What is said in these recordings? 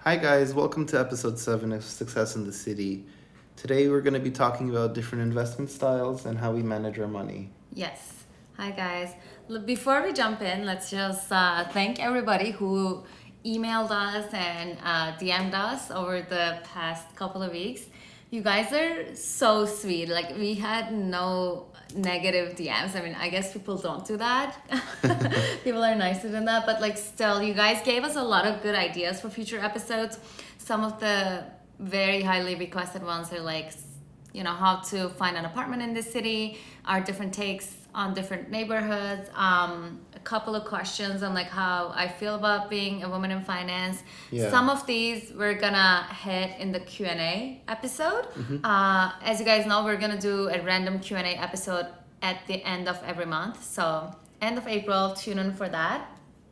Hi, guys. Welcome to episode 7 of Success in the City. Today, we're going to be talking about different investment styles and how we manage our money. Yes. Hi, guys. Before we jump in, let's just thank everybody who emailed us and DM'd us over the past couple of weeks. You guys are so sweet. Like, we had no negative DMs. I mean, I guess people don't do that. People are nicer than that. But, like, still, you guys gave us a lot of good ideas for future episodes. Some of the very highly requested ones are like, how to find an apartment in the city, our different takes on different neighborhoods, a couple of questions on like how I feel about being a woman in finance. Yeah. Some of these we're gonna hit in the Q&A episode. As you guys know, we're gonna do a random Q&A episode at the end of every month. So end of April, tune in for that.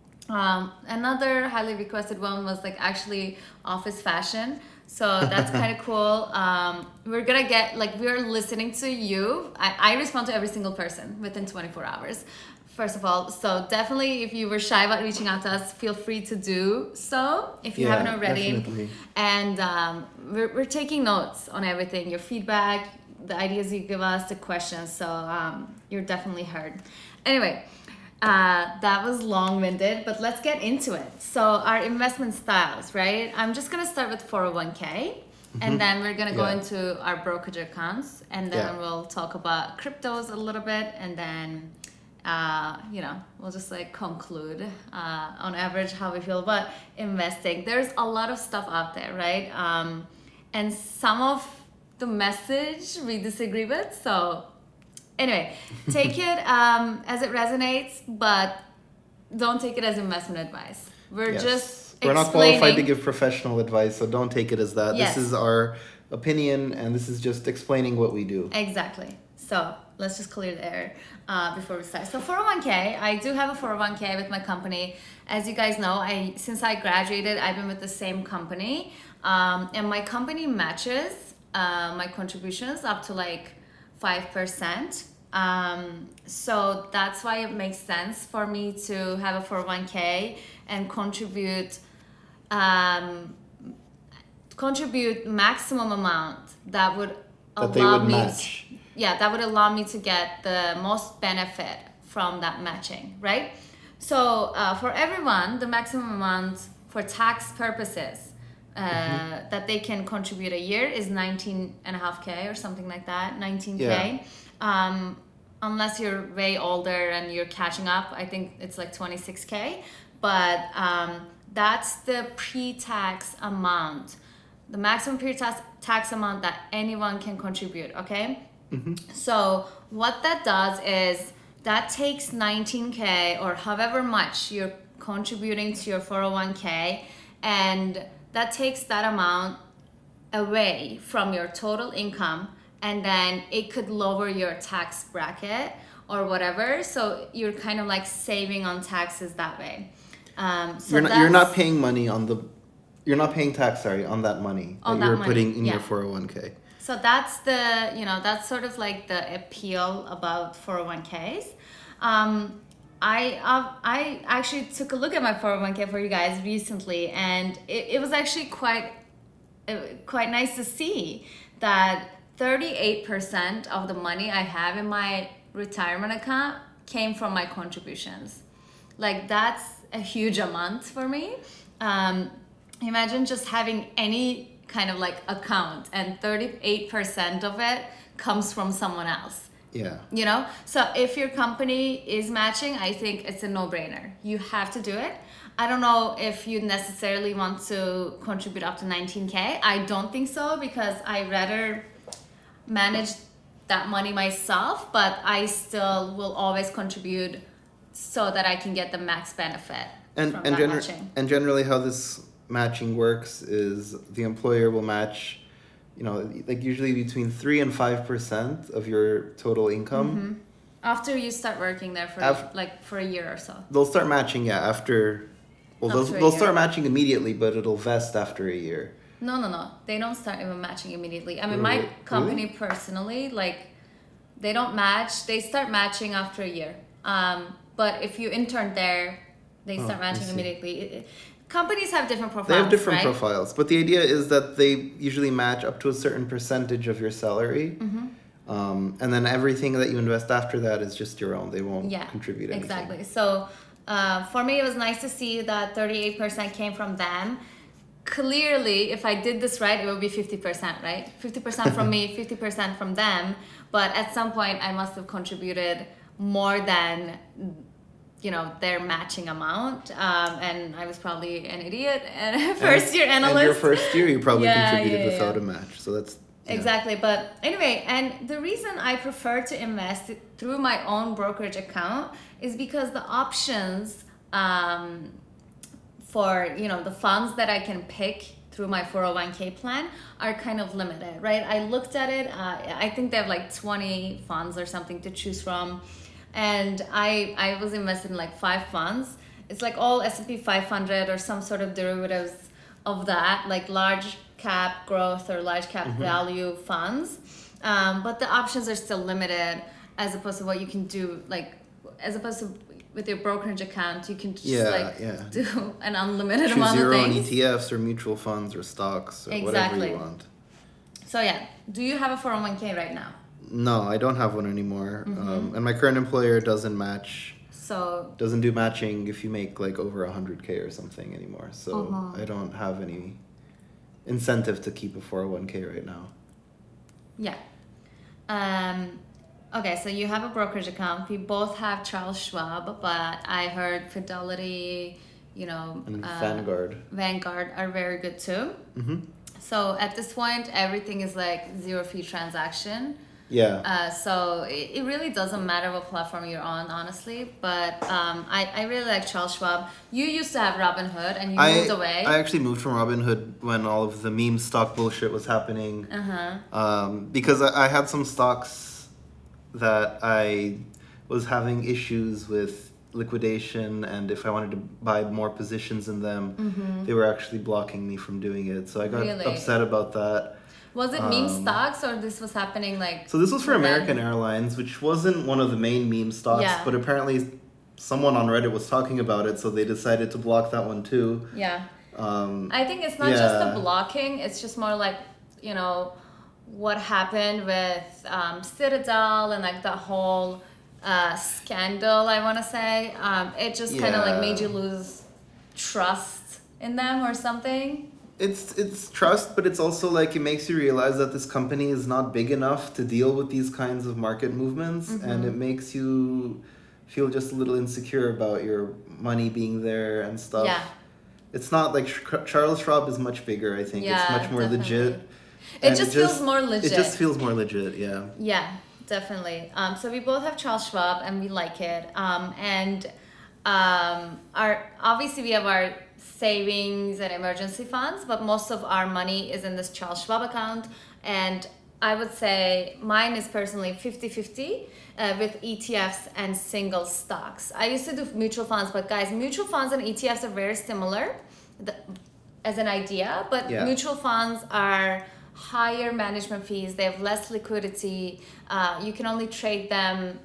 Another highly requested one was like actually office fashion. So that's kind of cool. We're gonna get, like, we're listening to you. I respond to every single person within 24 hours, first of all. So definitely, if you were shy about reaching out to us, feel free to do so if you haven't already. Definitely. And we're taking notes on everything, your feedback, the ideas you give us, the questions. So you're definitely heard. Anyway. That was long-winded, but let's get into it. So our investment styles, right? I'm just going to start with 401k, and then we're going to go into our brokerage accounts, and then we'll talk about cryptos a little bit, and then, we'll just like conclude on average how we feel about investing. There's a lot of stuff out there, right? And some of the message we disagree with, so... Anyway, take it as it resonates, but don't take it as investment advice. We're just We're not qualified to give professional advice, so don't take it as that. Yes. This is our opinion, and this is just explaining what we do. Exactly. So let's just clear the air before we start. So 401k, I do have a 401k with my company. As you guys know, since I graduated, I've been with the same company, and my company matches my contributions up to like 5%. So that's why it makes sense for me to have a 401k and contribute maximum amount that would allow me match. that would allow me to get the most benefit from that matching, right? So for everyone, the maximum amount for tax purposes that they can contribute a year is 19.5k or something like that, 19k. Unless you're way older and you're catching up, I think it's like 26k. But that's the pre-tax amount, the maximum pre-tax amount that anyone can contribute, okay? So what that does is that takes 19k or however much you're contributing to your 401k, and that takes that amount away from your total income, and then it could lower your tax bracket or whatever. So you're kind of like saving on taxes that way. So you're not paying money on the, you're not paying tax, on that money that you're putting in your 401k. So that's the, that's sort of like the appeal about 401ks. I actually took a look at my 401k for you guys recently, and it was actually quite nice to see that 38% of the money I have in my retirement account came from my contributions. Like, that's a huge amount for me. Imagine just having any kind of like account and 38% of it comes from someone else. Yeah. So if your company is matching, I think it's a no-brainer. You have to do it. I don't know if you necessarily want to contribute up to 19k. I don't think so, because I rather manage that money myself, but I still will always contribute so that I can get the max benefit from that matching. And generally how this matching works is the employer will match, like usually between 3 and 5% of your total income. After you start working there for a year or so. They'll start matching, after. Well, they'll start matching immediately, but it'll vest after a year. No. They don't start even matching immediately. I mean, my company personally, like, they don't match. They start matching after a year. But if you intern there, they start matching immediately. companies have different profiles. They have different right? profiles, but the idea is that they usually match up to a certain percentage of your salary. And then everything that you invest after that is just your own. They won't contribute anything. Exactly. So for me, it was nice to see that 38% came from them. Clearly, if I did this right, it would be 50%, right? 50% from me, 50% from them. But at some point, I must have contributed more than, their matching amount. And I was probably an idiot and first-year analyst. And your first year, you probably contributed without a match. So that's... Exactly. But anyway, and the reason I prefer to invest through my own brokerage account is because the options for, the funds that I can pick through my 401k plan are kind of limited, right? I looked at it. I think they have like 20 funds or something to choose from. And I was invested in like 5 funds. It's like all S&P 500 or some sort of derivatives of that, like large cap growth or large cap value funds. But the options are still limited as opposed to what you can do, as opposed to with your brokerage account, you can just do an unlimited amount of things. Choose your own ETFs or mutual funds or stocks or whatever you want. So do you have a 401k right now? No, I don't have one anymore. And my current employer doesn't match. Doesn't do matching if you make like over 100k or something anymore. So I don't have any incentive to keep a 401k right now. Yeah. Okay, so you have a brokerage account. We both have Charles Schwab, but I heard Fidelity, and Vanguard are very good too. So at this point, everything is like zero fee transaction. Yeah. So it really doesn't matter what platform you're on, honestly. But I really like Charles Schwab. You used to have Robinhood and you moved away. I actually moved from Robinhood when all of the meme stock bullshit was happening. Because I had some stocks that I was having issues with liquidation, and if I wanted to buy more positions in them, they were actually blocking me from doing it. So I got upset about that. Was it meme stocks or this was happening like... So this was for American Airlines, which wasn't one of the main meme stocks, but apparently someone on Reddit was talking about it, so they decided to block that one too. Yeah. I think it's not just the blocking, it's just more like, what happened with Citadel and like the whole scandal, I want to say. It just kind of like made you lose trust in them or something. It's trust, but it's also like it makes you realize that this company is not big enough to deal with these kinds of market movements, and it makes you feel just a little insecure about your money being there and stuff. Yeah. It's not like Charles Schwab is much bigger, I think. Yeah, it's much more legit. It just feels more legit. It just feels more legit, yeah. Yeah, definitely. So we both have Charles Schwab and we like it. Obviously we have our savings and emergency funds, but most of our money is in this Charles Schwab account. And I would say mine is personally 50-50 with ETFs and single stocks. I used to do mutual funds, but guys, mutual funds and ETFs are very similar as an idea, but mutual funds are higher management fees. They have less liquidity. You can only trade them,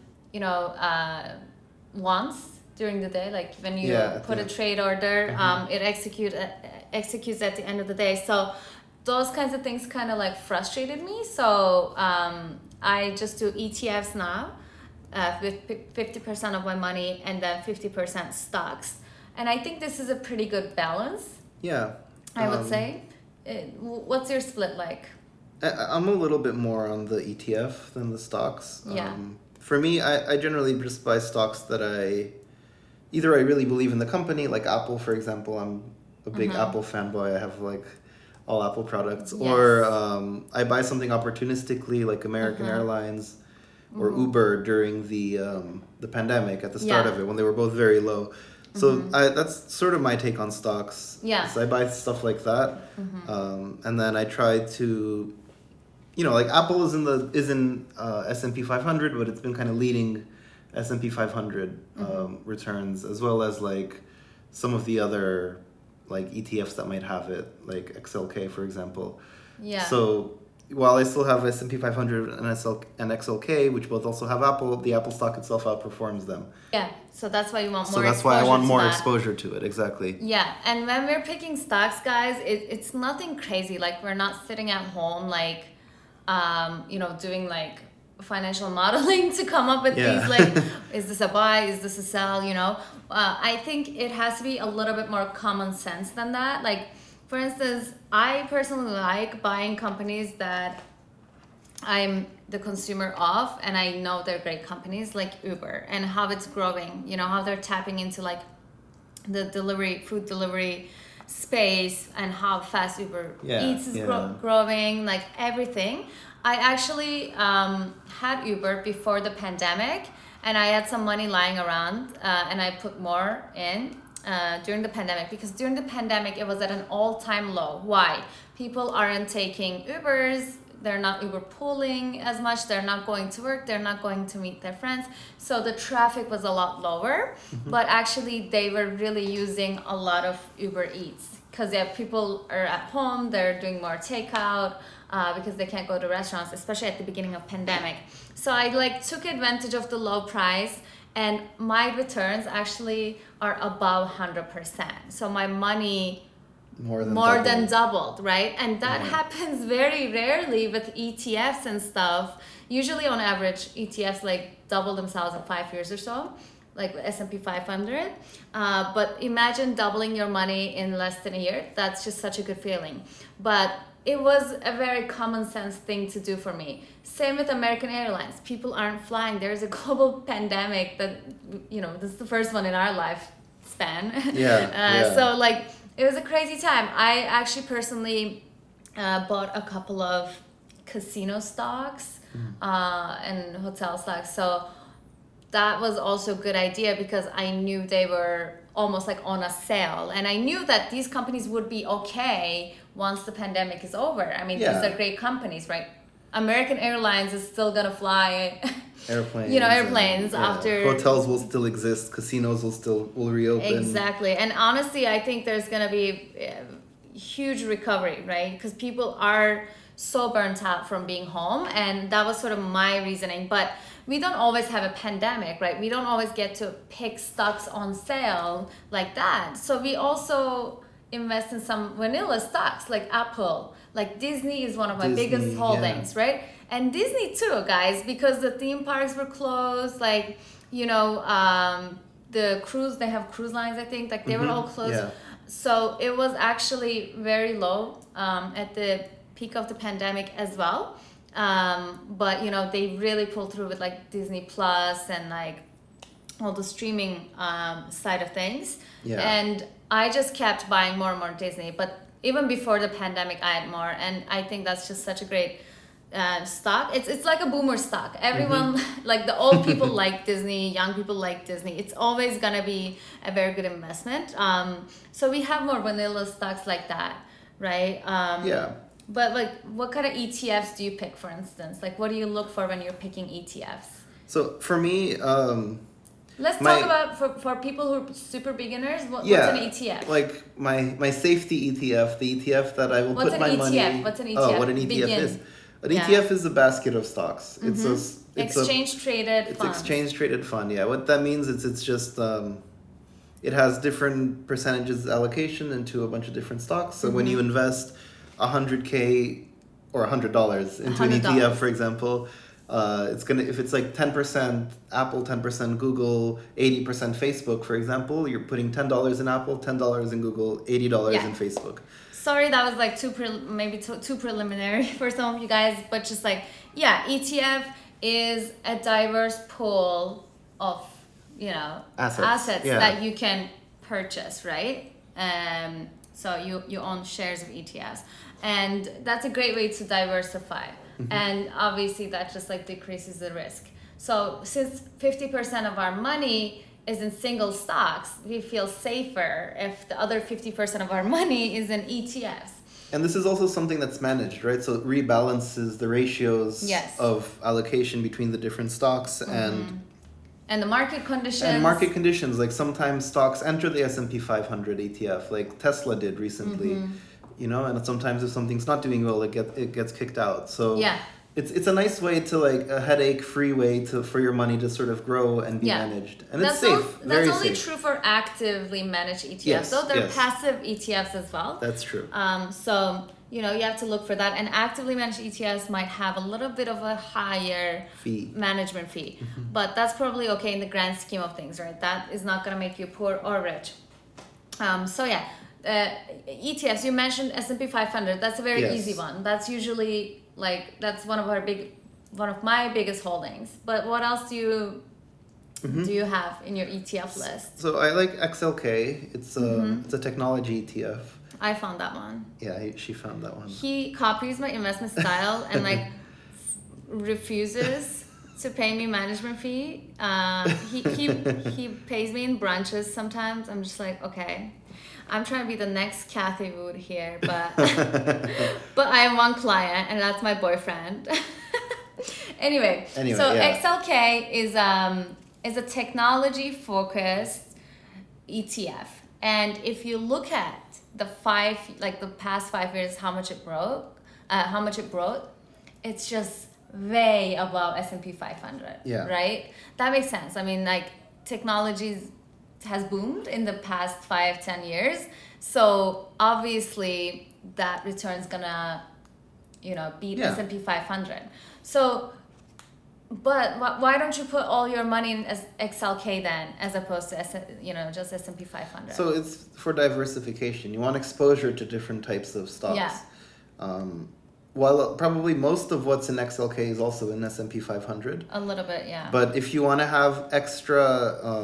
once during the day. Like when you put a trade order, it executes at the end of the day. So those kinds of things kind of like frustrated me. So I just do ETFs now with 50% of my money and then 50% stocks. And I think this is a pretty good balance. Yeah. I would say. What's your split like? I'm a little bit more on the ETF than the stocks. Yeah. For me, I generally just buy stocks that I really believe in the company, like Apple, for example. I'm a big Apple fanboy. I have like all Apple products. Yes. Or I buy something opportunistically, like American Airlines or Uber during the pandemic at the start of it, when they were both very low. So that's sort of my take on stocks. Yeah. So I buy stuff like that, and then I try to, like Apple is in S&P 500, but it's been kind of leading S&P 500 returns, as well as like some of the other like ETFs that might have it, like XLK, for example. Yeah. So while I still have S&P 500 and XLK, which both also have Apple, the Apple stock itself outperforms them. Yeah, so that's why you want more. So that's why I want more exposure to it, exactly. Yeah, and when we're picking stocks, guys, it's nothing crazy. Like, we're not sitting at home, like, doing like financial modeling to come up with these, like, is this a buy, is this a sell, I think it has to be a little bit more common sense than that. Like, for instance, I personally like buying companies that I'm the consumer of, and I know they're great companies, like Uber, and how it's growing, how they're tapping into like the food delivery space, and how fast Uber Eats is growing, like everything. I actually had Uber before the pandemic, and I had some money lying around, and I put more in during the pandemic, because during the pandemic it was at an all-time low. Why? People aren't taking Ubers, they're not Uber pooling as much, they're not going to work, they're not going to meet their friends, so the traffic was a lot lower. But actually they were really using a lot of Uber Eats, because people are at home, they're doing more takeout, because they can't go to restaurants, especially at the beginning of pandemic. So I took advantage of the low price, and my returns actually are above 100%. So my money more than doubled, right? And that happens very rarely with ETFs and stuff. Usually on average, ETFs double themselves in 5 years or so, like S&P 500. But imagine doubling your money in less than a year. That's just such a good feeling. But it was a very common sense thing to do for me. Same with American Airlines. People aren't flying. There's a global pandemic that, this is the first one in our lifespan. So it was a crazy time. I actually personally bought a couple of casino stocks and hotel stocks. So that was also a good idea, because I knew they were almost like on a sale, and I knew that these companies would be okay once the pandemic is over. I mean, these are great companies, right? American Airlines is still gonna fly airplanes after. Hotels will still exist, casinos will reopen. Exactly. And honestly, I think there's gonna be a huge recovery, right? Because people are so burnt out from being home, and that was sort of my reasoning. But we don't always have a pandemic, right? We don't always get to pick stocks on sale like that. So we also invest in some vanilla stocks like Apple, like Disney is one of my biggest holdings, right? And Disney too, guys, because the theme parks were closed, the cruise, they have cruise lines, I think, they were all closed. Yeah. So it was actually very low at the peak of the pandemic as well. But they really pulled through with Disney Plus and all the streaming side of things. Yeah. And I just kept buying more and more Disney. But even before the pandemic, I had more, and I think that's just such a great stock. It's like a boomer stock. Everyone, the old people like Disney, young people like Disney. It's always gonna be a very good investment. So we have more vanilla stocks like that, right? But what kind of ETFs do you pick, for instance? What do you look for when you're picking ETFs? So for me, let's talk about for people who are super beginners. What's an ETF? My safety ETF, the ETF that I will put my money. What's an ETF? Oh, what an ETF is? An ETF is a basket of stocks. It's exchange traded. It's exchange traded fund. Yeah, what that means is it's just it has different percentages allocation into a bunch of different stocks. So when you invest $100K or $100 into an ETF, for example, it's gonna, if it's 10% Apple, 10% Google, 80% Facebook, for example, you're putting $10 in Apple, $10 in Google, $80 in Facebook. Sorry, that was too preliminary for some of you guys, but just ETF is a diverse pool of assets that you can purchase, right? So you own shares of ETFs, and that's a great way to diversify. And obviously that just decreases the risk. So since 50% of our money is in single stocks, we feel safer if the other 50% of our money is in ETFs. And this is also something that's managed, right? So it rebalances the ratios of allocation between the different stocks and the market conditions. And market conditions, sometimes stocks enter the S&P 500 ETF, like Tesla did recently. you know, and sometimes if something's not doing well, it gets kicked out. So Yeah. it's a nice way to like a headache-free way for your money to sort of grow and be managed, and it's safe. That's only true for actively managed ETFs. Yes, though there are yes. passive ETFs as well. That's true. So you know you have to look for that, and actively managed ETFs might have a little bit of a higher management fee, but that's probably okay in the grand scheme of things, right? That is not going to make you poor or rich. So yeah. ETFs, you mentioned S&P 500. That's a very easy one. That's usually that's one of my biggest holdings. But what else do you have in your ETF list? So I like XLK. It's a technology ETF. I found that one. Yeah, she found that one. He copies my investment style and refuses to pay me management fee. He pays me in brunches sometimes. I'm just like, okay. I'm trying to be the next Cathie Wood here, but I have one client, and that's my boyfriend. anyway, so XLK is a technology-focused ETF, and if you look at the past 5 years, how much it brought, it's just way above S&P 500. Yeah. Right. That makes sense. I mean, technologies has boomed in the past 5-10 years, so obviously that return's gonna beat S&P 500. So but why don't you put all your money in XLK then, as opposed to just S&P 500? So it's for diversification. You want exposure to different types of stocks. While probably most of what's in XLK is also in S&P 500. A little bit, yeah. But if you want to have extra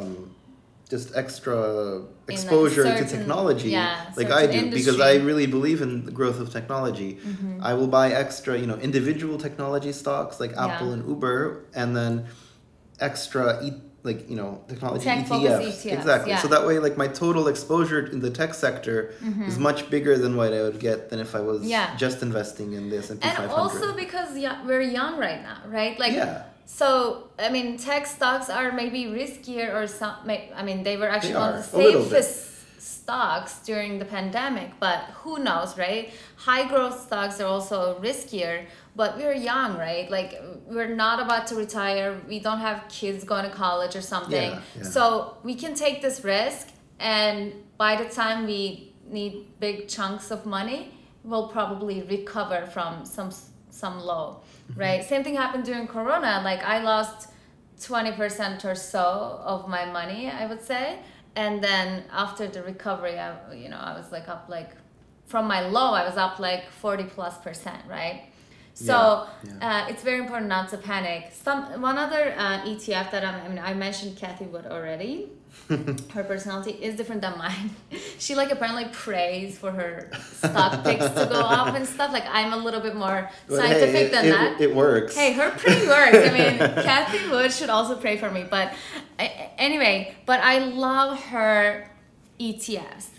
exposure to technology, like I do, because I really believe in the growth of technology. I will buy extra, individual technology stocks like Apple and Uber, and then extra technology ETFs. Exactly. Yeah. So that way, my total exposure in the tech sector is much bigger than what I would get than if I was just investing in the S&P 500. And also because we're young right now, right? So, I mean, tech stocks are maybe riskier they were actually one of the safest stocks during the pandemic, but who knows, right? High growth stocks are also riskier, but we're young, right? We're not about to retire. We don't have kids going to college or something. Yeah. So we can take this risk, and by the time we need big chunks of money, we'll probably recover from some low. Right. Same thing happened during Corona. I lost 20% or so of my money, I would say, and then after the recovery, I was up from my low, I was up 40+%, right? So it's very important not to panic. One other ETF that I mentioned Cathie Wood already. Her personality is different than mine. She apparently prays for her stock picks to go up and stuff. I'm a little bit more scientific than that. It works. Hey, her pray works. Cathie Wood should also pray for me. But anyway, I love her ETFs.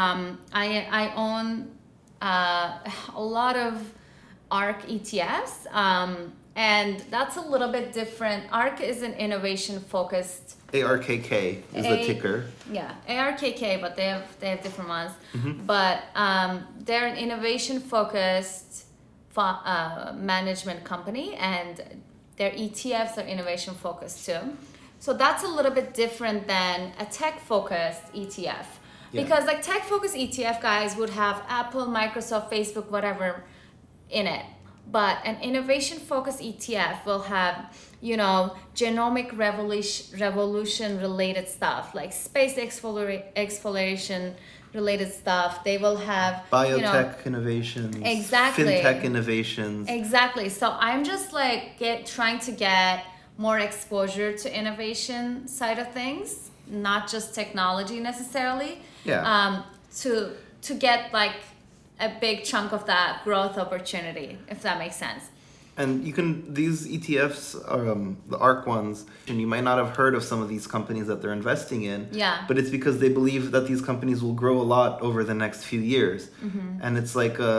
I own a lot of ARK ETFs, and that's a little bit different. ARK is an innovation-focused. ARKK is the ticker. Yeah, ARKK, but they have different ones. But they're an innovation-focused management company, and their ETFs are innovation-focused too. So that's a little bit different than a tech-focused ETF. Because tech-focused ETF guys would have Apple, Microsoft, Facebook, whatever in it. But an innovation-focused ETF will have, genomic revolution related stuff, space exploration related stuff. They will have biotech innovations, exactly, fintech innovations. Exactly. So I'm just trying to get more exposure to innovation side of things, not just technology necessarily. Yeah. To get a big chunk of that growth opportunity, if that makes sense. And these ETFs, the ARK ones, and you might not have heard of some of these companies that they're investing in. Yeah. But it's because they believe that these companies will grow a lot over the next few years. And it's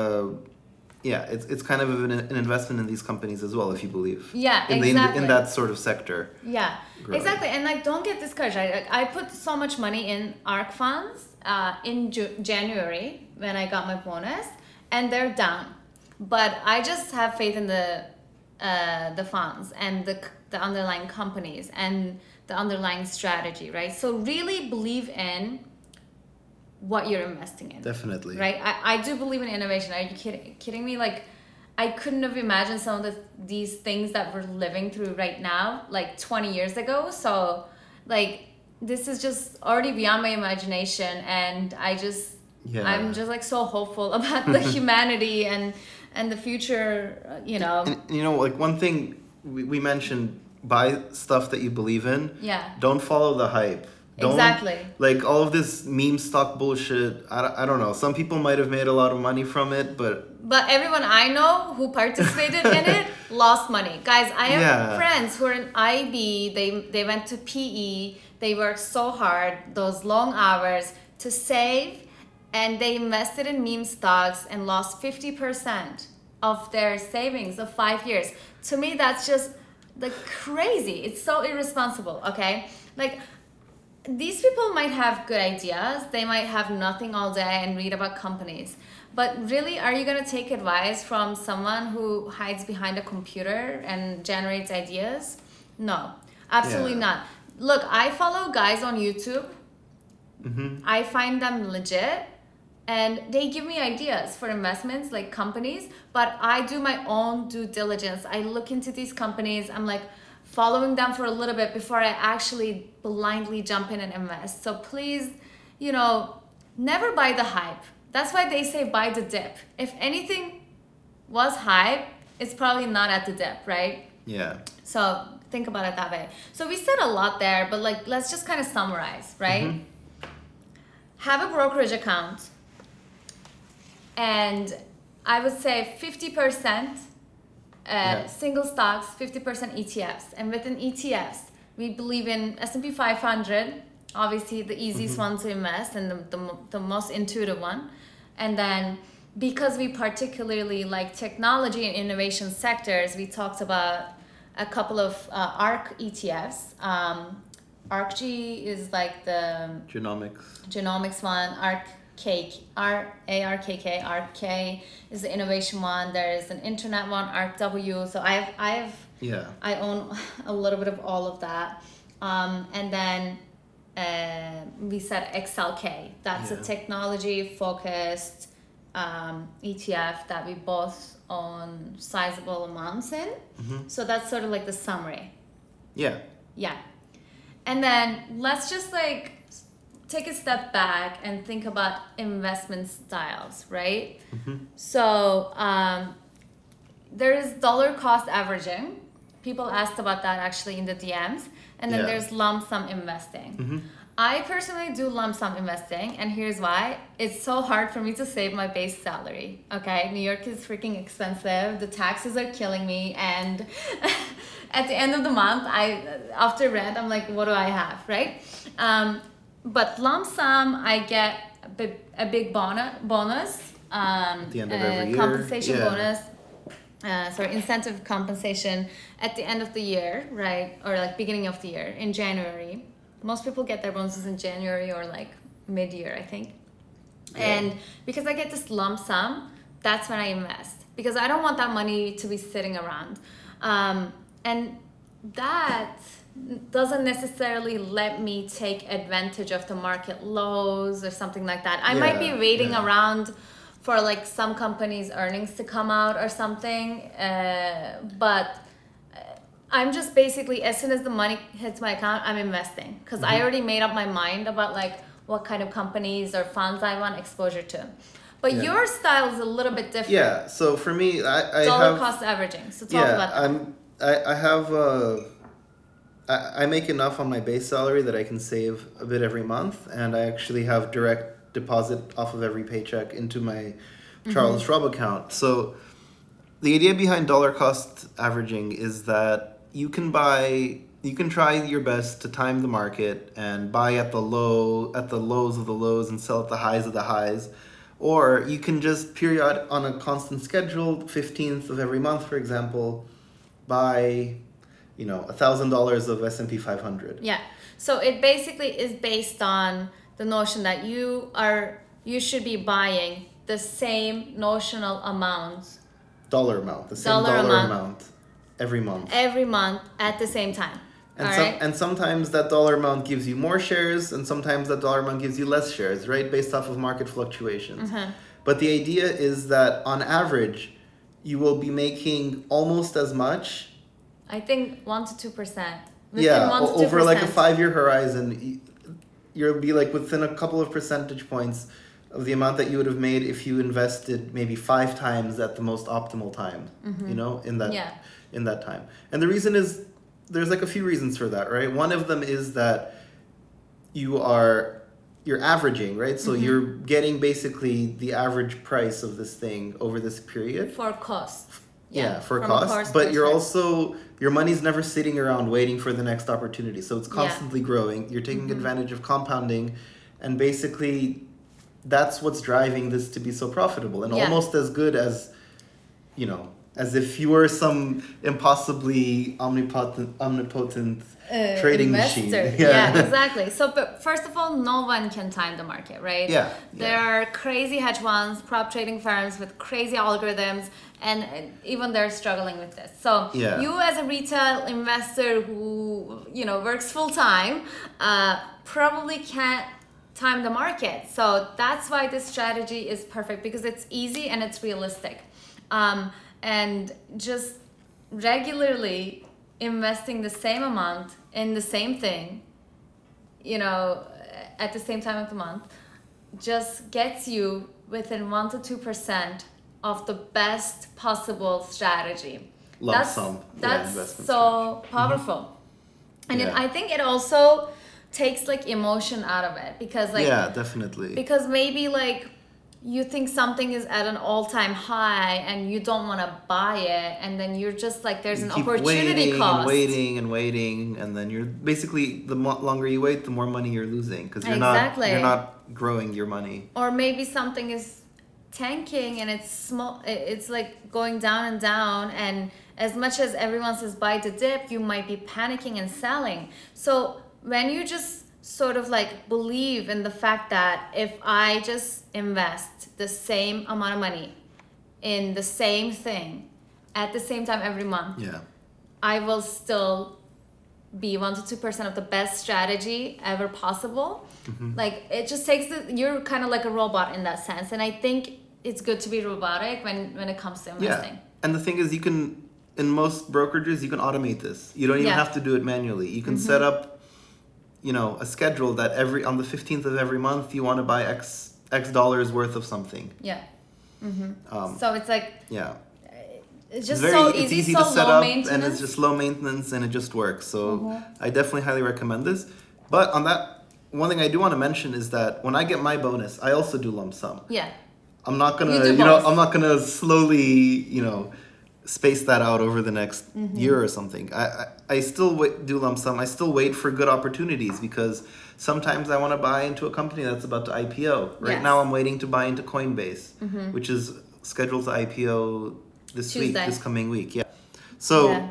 it's kind of an investment in these companies as well, if you believe. Yeah, exactly. In that sort of sector. Yeah, growing. Exactly. And don't get discouraged. I put so much money in ARK funds in January when I got my bonus, and they're down. But I just have faith in the funds and the underlying companies and the underlying strategy, right? So really believe in what you're investing in. Definitely. Right? I do believe in innovation. Are you kidding me? Like, I couldn't have imagined some of these things that we're living through right now, like 20 years ago. So, like, this is just already beyond my imagination, and I'm just like so hopeful about the humanity and the future, you know. And, you know, like one thing we mentioned, buy stuff that you believe in. Yeah. Don't follow the hype. Exactly. Like all of this meme stock bullshit. I don't know. Some people might have made a lot of money from it, but everyone I know who participated in it lost money. Guys, I have friends who are in IB. They went to PE. They worked so hard, those long hours to save, and they invested in meme stocks and lost 50% of their savings of 5 years. To me, that's just like crazy. It's so irresponsible, okay? Like, these people might have good ideas. They might have nothing all day and read about companies. But really, are you going to take advice from someone who hides behind a computer and generates ideas? No, absolutely not. Look, I follow guys on YouTube. Mm-hmm. I find them legit. And they give me ideas for investments, like companies. But I do my own due diligence. I look into these companies. I'm like, following them for a little bit before I actually blindly jump in and invest. So please, you know, never buy the hype. That's why they say buy the dip. If anything was hype, it's probably not at the dip, right? Yeah. So think about it that way. So we said a lot there, but like, let's just kind of summarize, right? Mm-hmm. Have a brokerage account. And I would say 50% single stocks, 50% ETFs. And within ETFs, we believe in S&P 500, obviously the easiest one to invest and the most intuitive one. And then because we particularly like technology and innovation sectors, we talked about a couple of ARK ETFs. ARKG is like the genomics one. ARKK is the innovation one. There is an internet one, ARKW. So I own a little bit of all of that. And then we said XLK. That's a technology focused ETF that we both own sizable amounts in. Mm-hmm. So that's sort of like the summary. Yeah. And then let's just like take a step back and think about investment styles, right? Mm-hmm. So there's dollar cost averaging. People asked about that actually in the DMs. And then there's lump sum investing. Mm-hmm. I personally do lump sum investing, and here's why. It's so hard for me to save my base salary, okay? New York is freaking expensive. The taxes are killing me, and at the end of the month, after rent, I'm like, what do I have, right? But lump sum, I get a big bonus. At the end of every year. Compensation bonus. Incentive compensation at the end of the year, right? Or like beginning of the year in January. Most people get their bonuses in January or like mid-year, I think. Yeah. And because I get this lump sum, that's when I invest. Because I don't want that money to be sitting around. And that doesn't necessarily let me take advantage of the market lows or something like that. I might be waiting around for like some companies' earnings to come out or something, but I'm just basically, as soon as the money hits my account, I'm investing because I already made up my mind about like what kind of companies or funds I want exposure to. But your style is a little bit different. Yeah. So for me, I dollar have cost averaging. So talk about that. I make enough on my base salary that I can save a bit every month, and I actually have direct deposit off of every paycheck into my Charles Schwab account. So the idea behind dollar cost averaging is that you can try your best to time the market and buy at the lows of the lows and sell at the highs of the highs, or you can just on a constant schedule, 15th of every month, for example, buy $1,000 of S&P 500. Yeah. So it basically is based on the notion that you should be buying the same notional amount. Dollar amount. The same dollar amount every month. Every month at the same time. And sometimes that dollar amount gives you more shares, and sometimes that dollar amount gives you less shares, right? Based off of market fluctuations. But the idea is that on average, you will be making almost as much. I think 1 to 2%. Over like a 5-year horizon, you'll be like within a couple of percentage points of the amount that you would have made if you invested maybe 5 times at the most optimal time, in that time. And the reason is, there's like a few reasons for that, right? One of them is that you're averaging, right? So you're getting basically the average price of this thing over this period. For cost. For cost. But your money's never sitting around waiting for the next opportunity. So it's constantly growing. You're taking advantage of compounding. And basically, that's what's driving this to be so profitable. And almost as good as, as if you were some impossibly omnipotent trading machine. Yeah, exactly. So, but first of all, no one can time the market, right? There are crazy hedge funds, prop trading firms with crazy algorithms, and even they're struggling with this. So, you as a retail investor who works full time, probably can't time the market. So that's why this strategy is perfect, because it's easy and it's realistic. And just regularly investing the same amount in the same thing, at the same time of the month, just gets you within 1 to 2% of the best possible strategy. Lump sum. That's so powerful. And I think it also takes like emotion out of it, because definitely. Because maybe like you think something is at an all-time high and you don't want to buy it, and then you're just like, there's an opportunity cost. And waiting, and then you're basically, the longer you wait, the more money you're losing, because you're not growing your money. Or maybe something is tanking and it's small, it's like going down and down, and as much as everyone says buy the dip, you might be panicking and selling. So when you just sort of like believe in the fact that if I just invest the same amount of money in the same thing at the same time every month, I will still be 1 to 2% of the best strategy ever possible. Like, it just takes you're kind of like a robot in that sense. And I think it's good to be robotic when it comes to investing. And the thing is, in most brokerages, you can automate this. You don't even have to do it manually. You can set up a schedule that on the 15th of every month you want to buy X dollars worth of something. So it's like it's just it's easy so to set up, and it's just low maintenance, and it just works. So I definitely highly recommend this. But on that, one thing I do want to mention is that when I get my bonus, I also do lump sum. I'm not gonna I'm not gonna slowly space that out over the next year or something. I still do lump sum. I still wait for good opportunities, because sometimes I want to buy into a company that's about to IPO. Right now I'm waiting to buy into Coinbase, which is scheduled to IPO this coming week. So,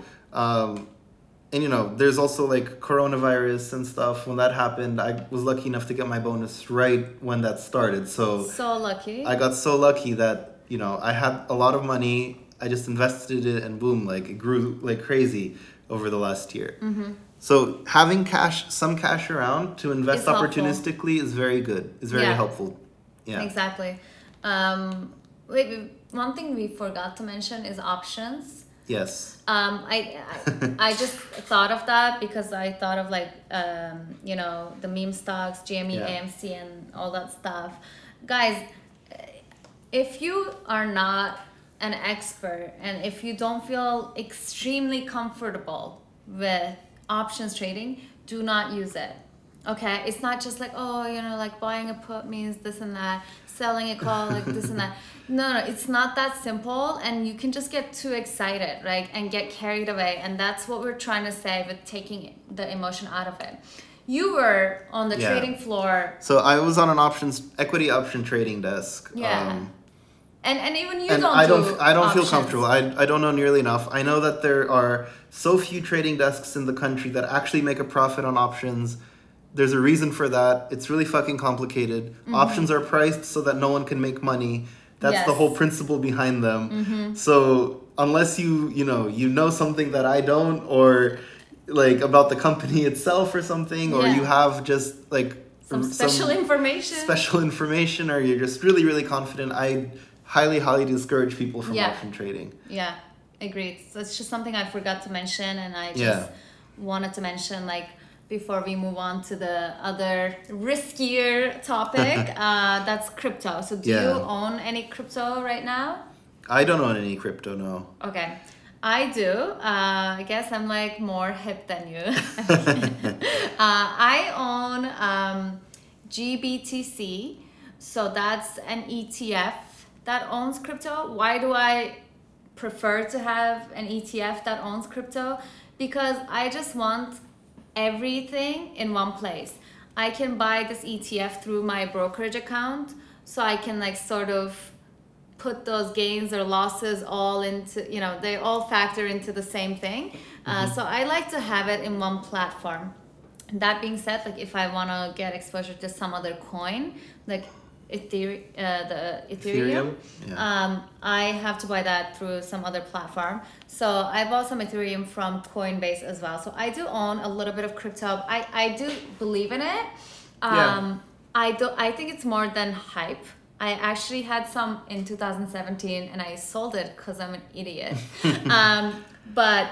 and there's also like coronavirus and stuff. When that happened, I was lucky enough to get my bonus right when that started. So lucky. I got so lucky that, I had a lot of money. I just invested it, and boom, like it grew like crazy over the last year. So having some cash around to invest opportunistically is very good. It's very helpful. Exactly. One thing we forgot to mention is options. Yes. I just thought of that because I thought of like the meme stocks, GME, AMC, and all that stuff. Guys, if you are not an expert, and if you don't feel extremely comfortable with options trading, do not use it. Okay, it's not just like, like buying a put means this and that, selling a call like this and that. No, it's not that simple, and you can just get too excited, right, and get carried away, and that's what we're trying to say with taking the emotion out of it. You were on the trading floor. So I was on an equity option trading desk. And even you I don't feel comfortable. I don't know nearly enough. I know that there are so few trading desks in the country that actually make a profit on options. There's a reason for that. It's really fucking complicated. Options are priced so that no one can make money. That's Yes. the whole principle behind them. So unless you know something that I don't, or like about the company itself or something, or Yeah. you have just like Some special information. special information, or you're just really, really confident, I highly, highly discourage people from Yeah. option trading. Yeah, agreed. So it's just something I forgot to mention, and I just Yeah. wanted to mention, like, before we move on to the other riskier topic, that's crypto. So do Yeah. you own any crypto right now? I don't own any crypto, no. Okay. I do. I guess I'm like more hip than you. I own GBTC. So that's an ETF that owns crypto. Why do I prefer to have an ETF that owns crypto? Because I just want everything in one place. I can buy this ETF through my brokerage account, so I can like sort of put those gains or losses all into, they all factor into the same thing. So I like to have it in one platform. That being said, like if I want to get exposure to some other coin, like Ethereum, Yeah. I have to buy that through some other platform. So I bought some Ethereum from Coinbase as well. So I do own a little bit of crypto. I do believe in it. Yeah. I think it's more than hype. I actually had some in 2017 and I sold it because I'm an idiot. But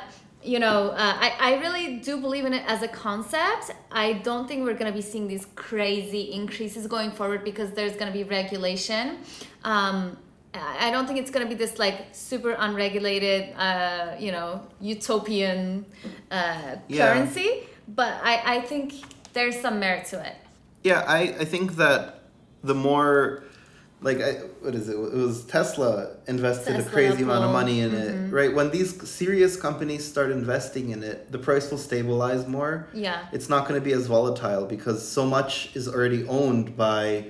I really do believe in it as a concept. I don't think we're going to be seeing these crazy increases going forward because there's going to be regulation. I don't think it's going to be this like super unregulated, utopian currency. But I think there's some merit to it. Yeah, I think that the more, like, what is it? It was Tesla invested a crazy amount of money in it, right? When these serious companies start investing in it, the price will stabilize more. Yeah. It's not going to be as volatile because so much is already owned by,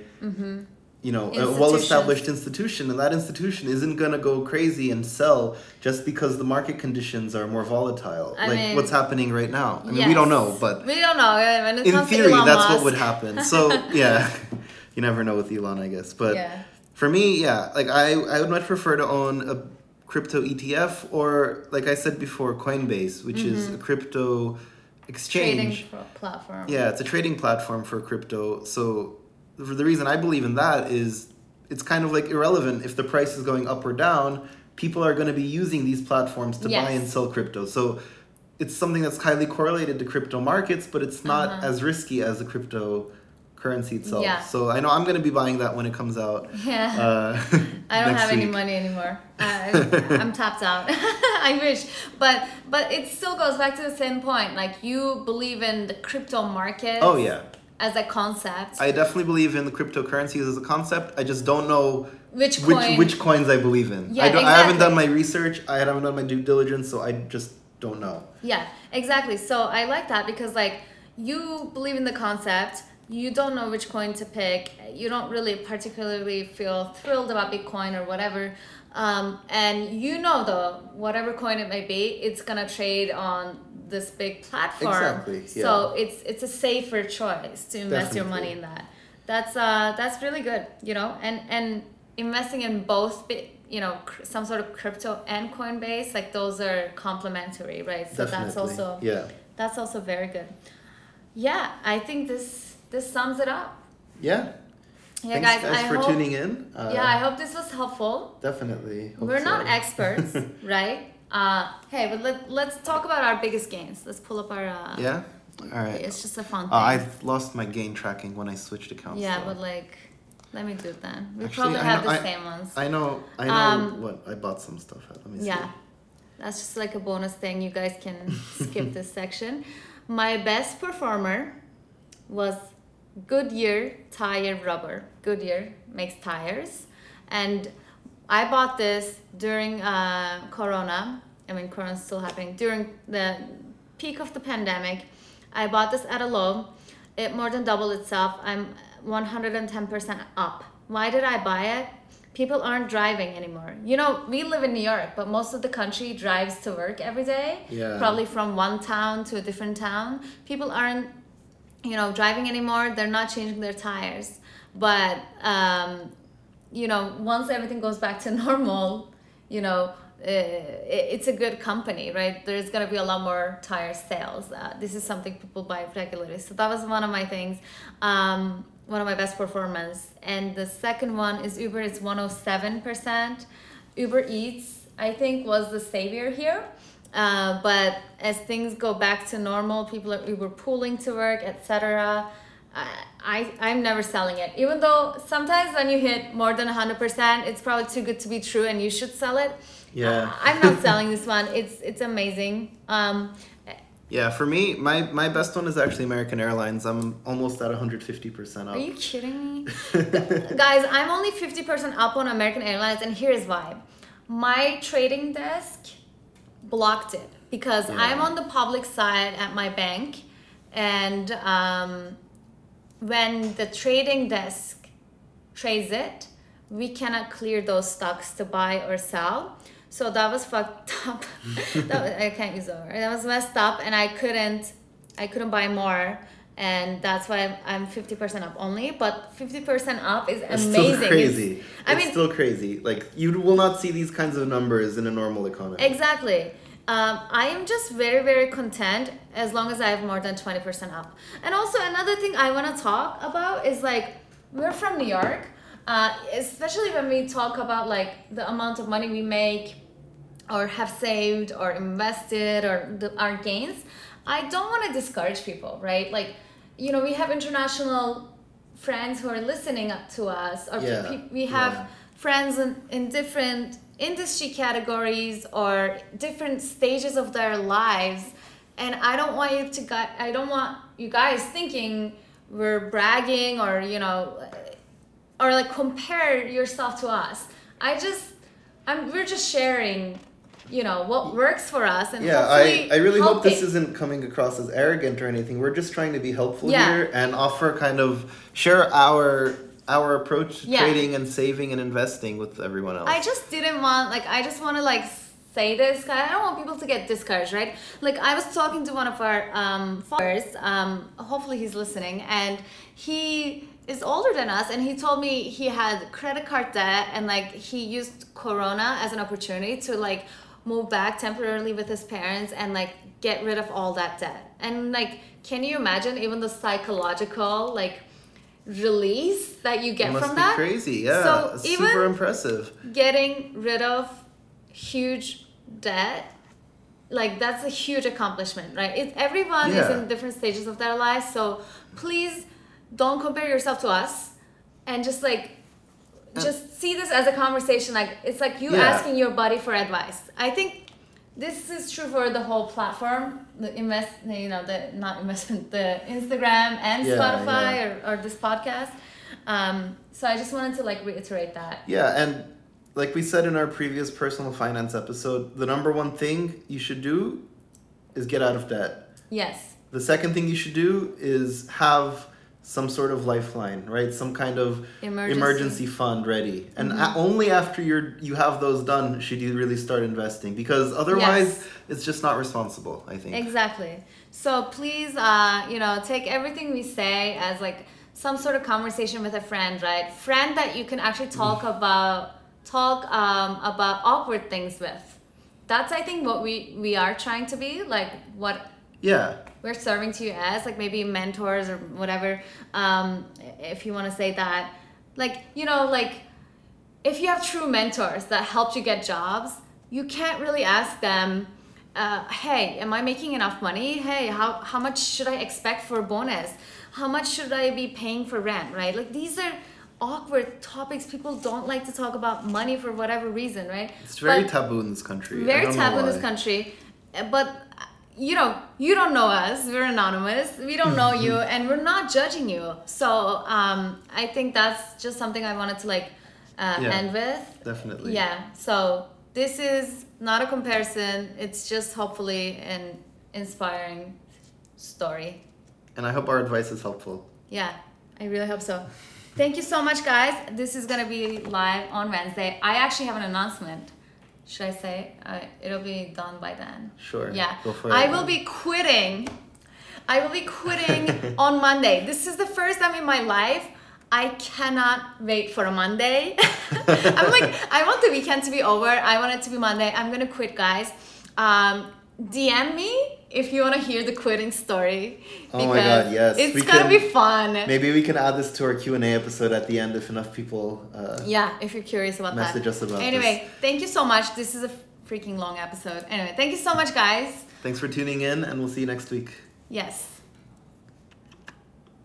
a well-established institution, and that institution isn't going to go crazy and sell just because the market conditions are more volatile. I mean, what's happening right now. I mean, yes. we don't know, but we don't know. When it in comes to theory, Elon that's Musk. what would happen. So, yeah. You never know with Elon, I guess. But Yeah. for me, yeah, like I would much prefer to own a crypto ETF or, like I said before, Coinbase, which is a crypto exchange. Trading platform. Yeah, it's a trading platform for crypto. So the reason I believe in that is it's kind of like irrelevant if the price is going up or down. People are going to be using these platforms to buy and sell crypto. So it's something that's highly correlated to crypto markets, but it's not as risky as the cryptocurrency itself. Yeah. So I know I'm going to be buying that when it comes out. Yeah. I don't have any money anymore. I'm tapped out. I wish. But it still goes back to the same point. Like, you believe in the crypto market. Oh, yeah. As a concept. I definitely believe in the cryptocurrencies as a concept. I just don't know which coins I believe in. Yeah, I haven't done my research. I haven't done my due diligence, so I just don't know. Yeah, exactly. So I like that because, like, you believe in the concept. You don't know which coin to pick. You don't really particularly feel thrilled about Bitcoin or whatever. And though, whatever coin it may be, it's going to trade on this big platform. Exactly. Yeah. So it's a safer choice to invest your money in that. That's really good, and investing in both, some sort of crypto and Coinbase, like those are complementary, right? So Definitely. that's also very good. Yeah, I think this sums it up. Yeah. Yeah, Thanks, guys, for tuning in. I hope this was helpful. Definitely. We're not experts, right? Hey, but let's talk about our biggest gains. Let's pull up our. Yeah. All right. It's just a fun thing. I've lost my gain tracking when I switched accounts. Yeah, though. but like, let me do it then. We Actually, probably have the same ones. I know what I bought some stuff at. Let me see. Yeah, that's just like a bonus thing. You guys can skip this section. My best performer was Goodyear tire rubber. Goodyear makes tires, and I bought this during Corona. I mean, Corona's still happening. During the peak of the pandemic, I bought this at a low. It more than doubled itself. I'm 110% up. Why did I buy it? People aren't driving anymore. We live in New York, but most of the country drives to work every day. Yeah. Probably from one town to a different town. People aren't, driving anymore. They're not changing their tires. But once everything goes back to normal, it's a good company, right? There's going to be a lot more tire sales. This is something people buy regularly. So that was one of my things, one of my best performance. And the second one is Uber. It's 107%. Uber Eats, I think, was the savior here. But as things go back to normal, people are Uber pooling to work, etc. I'm never selling it. Even though sometimes when you hit more than 100%, it's probably too good to be true and you should sell it. Yeah. I'm not selling this one. It's amazing. Yeah, for me, my best one is actually American Airlines. I'm almost at 150% up. Are you kidding me? Guys, I'm only 50% up on American Airlines, and here's why. My trading desk blocked it because I'm on the public side at my bank, and when the trading desk trades it, we cannot clear those stocks to buy or sell. So that was fucked up. I can't use that word. That was messed up, and I couldn't buy more, and that's why I'm 50% up only. But 50% up is amazing. It's still crazy. It's still crazy. Like, you will not see these kinds of numbers in a normal economy. Exactly. I am just very, very content as long as I have more than 20% up. And also another thing I want to talk about is, like, we're from New York, especially when we talk about like the amount of money we make or have saved or invested or our gains. I don't want to discourage people, right? Like, we have international friends who are listening up to us, or we have friends in different industry categories or different stages of their lives, and I don't want you guys thinking we're bragging or or like compare yourself to us. We're just sharing what works for us, and I really hope this isn't coming across as arrogant or anything. We're just trying to be helpful here and share our approach to trading and saving and investing with everyone else. I just want to say this, I don't want people to get discouraged, right? Like, I was talking to one of our followers, hopefully he's listening, and he is older than us, and he told me he had credit card debt, and he used Corona as an opportunity to move back temporarily with his parents and get rid of all that debt. And can you imagine even the psychological release that you get from that? It must be crazy, yeah. So super impressive. Getting rid of huge debt, that's a huge accomplishment, right? Everyone is in different stages of their lives, so please don't compare yourself to us, and just see this as a conversation. It's like you asking your buddy for advice. I think this is true for the whole platform, the Instagram and Spotify or this podcast. So I just wanted to reiterate that. Yeah, and like we said in our previous personal finance episode, the number one thing you should do is get out of debt. Yes. The second thing you should do is have some sort of lifeline, right? Some kind of emergency fund ready. And only after you have those done should you really start investing, because otherwise it's just not responsible, I think. Exactly. So please, take everything we say as some sort of conversation with a friend, right? Friend that you can actually talk about awkward things with. That's, I think, what we are trying to be, we're serving to you as maybe mentors or whatever, if you want to say that. If you have true mentors that helped you get jobs, you can't really ask them, hey, am I making enough money? Hey, how much should I expect for a bonus? How much should I be paying for rent, right? These are awkward topics. People don't like to talk about money for whatever reason, right? It's very taboo in this country. Very taboo in this country. But you don't know us. We're anonymous. We don't know you, and we're not judging you. So I think that's just something I wanted to end with. Definitely. Yeah. So this is not a comparison. It's just hopefully an inspiring story. And I hope our advice is helpful. Yeah, I really hope so. Thank you so much, guys. This is gonna be live on Wednesday. I actually have an announcement. Should I say? It'll be done by then. Sure. Yeah. Go for it. I will be quitting on Monday. This is the first time in my life I cannot wait for a Monday. I'm like, I want the weekend to be over. I want it to be Monday. I'm gonna quit, guys. DM me if you want to hear the quitting story. Oh my God, yes. It's gonna be fun. Maybe we can add this to our Q&A episode at the end if enough people yeah, if you're curious about message that. us about Anyway, thank you so much. This is a freaking long episode. Anyway, thank you so much, guys. Thanks for tuning in, and we'll see you next week. Yes.